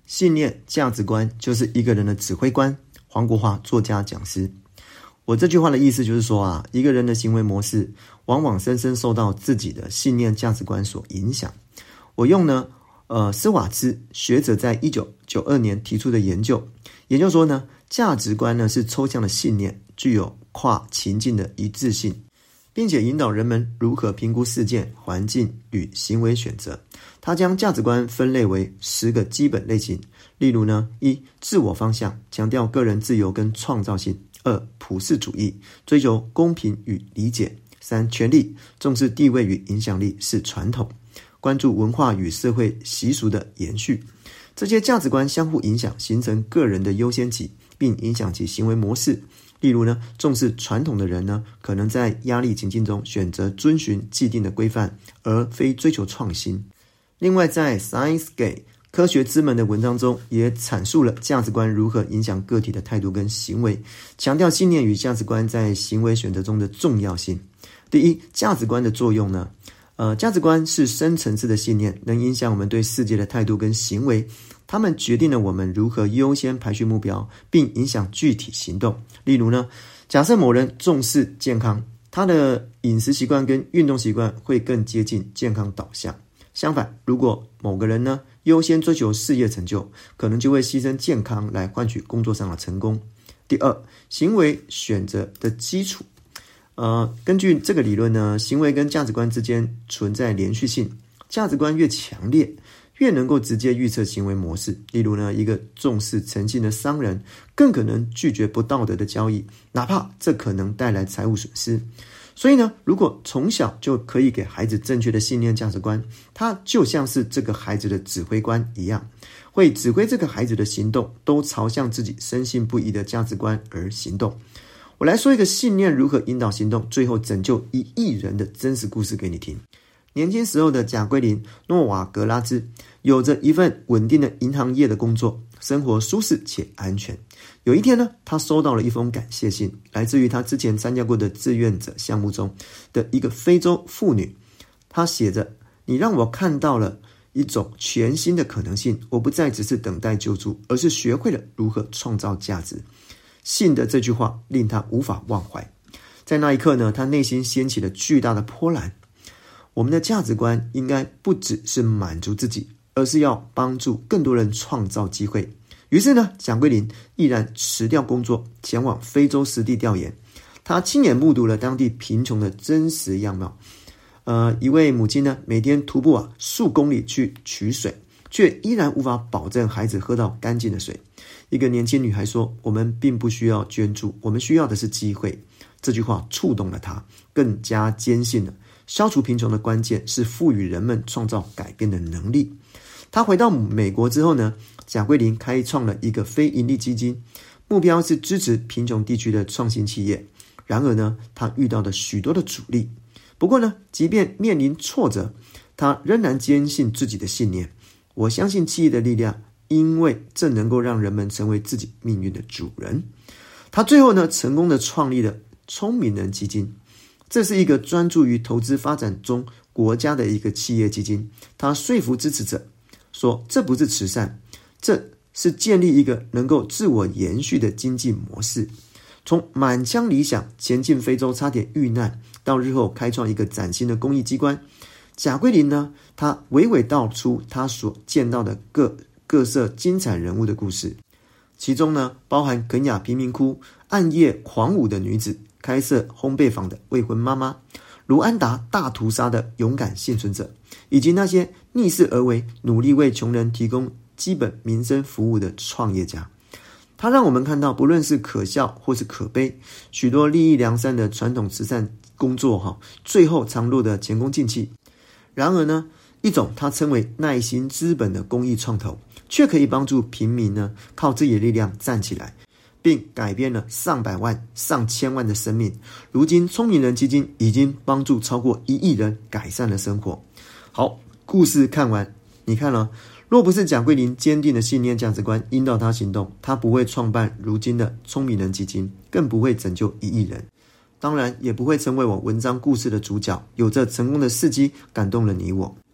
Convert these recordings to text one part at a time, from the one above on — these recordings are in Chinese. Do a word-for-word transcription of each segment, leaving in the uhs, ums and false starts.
信念、价值观就是一个人的指挥官。黄国华作家讲师。我这句话的意思就是说啊，一个人的行为模式往往深深受到自己的信念、价值观所影响。我用呢，呃，斯瓦兹学者在一九九二年提出的研究，研究说呢，价值观呢是抽象的信念，具有跨情境的一致性，并且引导人们如何评估事件、环境与行为选择。他将价值观分类为十个基本类型，例如呢，一、自我方向，强调个人自由跟创造性；二、普世主义，追求公平与理解；三、权力，重视地位与影响力，是传统，关注文化与社会习俗的延续。这些价值观相互影响，形成个人的优先级，并影响其行为模式。例如呢，重视传统的人呢，可能在压力情境中选择遵循既定的规范，而非追求创新。另外，在 Science Gate 科学之门的文章中，也阐述了价值观如何影响个体的态度跟行为，强调信念与价值观在行为选择中的重要性。第一，价值观的作用呢，呃，价值观是深层次的信念，能影响我们对世界的态度跟行为。它们决定了我们如何优先排序目标，并影响具体行动。例如呢，假设某人重视健康，他的饮食习惯跟运动习惯会更接近健康导向。相反，如果某个人呢优先追求事业成就，可能就会牺牲健康来换取工作上的成功。第二，行为选择的基础。呃，根据这个理论呢，行为跟价值观之间存在连续性，价值观越强烈，越能够直接预测行为模式。例如呢，一个重视诚信的商人，更可能拒绝不道德的交易，哪怕这可能带来财务损失。所以呢，如果从小就可以给孩子正确的信念价值观，他就像是这个孩子的指挥官一样，会指挥这个孩子的行动都朝向自己深信不疑的价值观而行动。我来说一个信念如何引导行动，最后拯救一亿人的真实故事给你听。年轻时候的贾桂林·诺瓦格拉兹有着一份稳定的银行业的工作，生活舒适且安全。有一天呢，他收到了一封感谢信，来自于他之前参加过的志愿者项目中的一个非洲妇女。他写着：你让我看到了一种全新的可能性，我不再只是等待救助，而是学会了如何创造价值。信的这句话令他无法忘怀。在那一刻呢，他内心掀起了巨大的波澜。我们的价值观应该不只是满足自己，而是要帮助更多人创造机会。于是呢，蒋桂林毅然辞掉工作，前往非洲实地调研。他亲眼目睹了当地贫穷的真实样貌。呃，一位母亲呢，每天徒步啊数公里去取水，却依然无法保证孩子喝到干净的水。一个年轻女孩说：我们并不需要捐助，我们需要的是机会。这句话触动了她，更加坚信了消除贫穷的关键是赋予人们创造改变的能力。他回到美国之后呢，贾桂林开创了一个非营利基金，目标是支持贫穷地区的创新企业。然而呢，他遇到了许多的阻力。不过呢，即便面临挫折，他仍然坚信自己的信念。我相信企业的力量，因为这能够让人们成为自己命运的主人。他最后呢，成功的创立了聪明人基金。这是一个专注于投资发展中国家的一个企业基金。他说服支持者说，这不是慈善，这是建立一个能够自我延续的经济模式。从满腔理想前进非洲差点遇难，到日后开创一个崭新的公益机关，贾桂林呢，他娓娓道出他所见到的各各色精彩人物的故事，其中呢，包含肯亚贫民窟暗夜狂舞的女子，开设烘焙坊的未婚妈妈，卢安达大屠杀的勇敢幸存者，以及那些逆势而为、努力为穷人提供基本民生服务的创业家。他让我们看到，不论是可笑或是可悲，许多利益良善的传统慈善工作哈，最后常落得前功尽弃。然而呢，一种他称为耐心资本的公益创投，却可以帮助平民呢靠自己的力量站起来，并改变了上百万、上千万的生命。如今，聪明人基金已经帮助超过一亿人改善了生活。好，故事看完，你看了，若不是蒋桂林坚定的信念价值观引导他行动，他不会创办如今的聪明人基金，更不会拯救一亿人，当然也不会成为我文章故事的主角。有着成功的事迹感动了你我。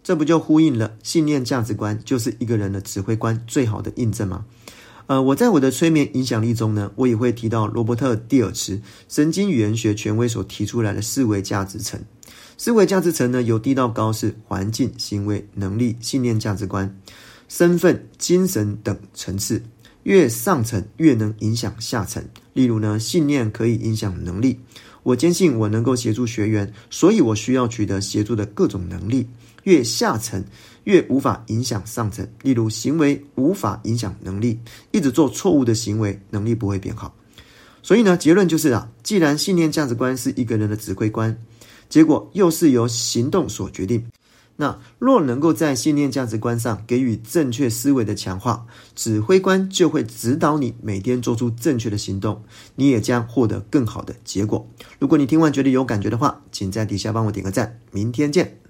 这不就呼应了信念价值观就是一个人的指挥官最好的印证吗？呃，我在我的催眠影响力中呢，我也会提到罗伯特·蒂尔茨神经语言学权威所提出来的四维价值层。四维价值层呢，由低到高是环境、行为、能力、信念价值观、身份、精神等层次，越上层越能影响下层。例如呢，信念可以影响能力，我坚信我能够协助学员，所以我需要取得协助的各种能力。越下层越无法影响上层，例如行为无法影响能力，一直做错误的行为，能力不会变好。所以呢，结论就是啊，既然信念价值观是一个人的指挥官，结果又是由行动所决定，那若能够在信念价值观上给予正确思维的强化，指挥官就会指导你每天做出正确的行动，你也将获得更好的结果。如果你听完觉得有感觉的话，请在底下帮我点个赞，明天见。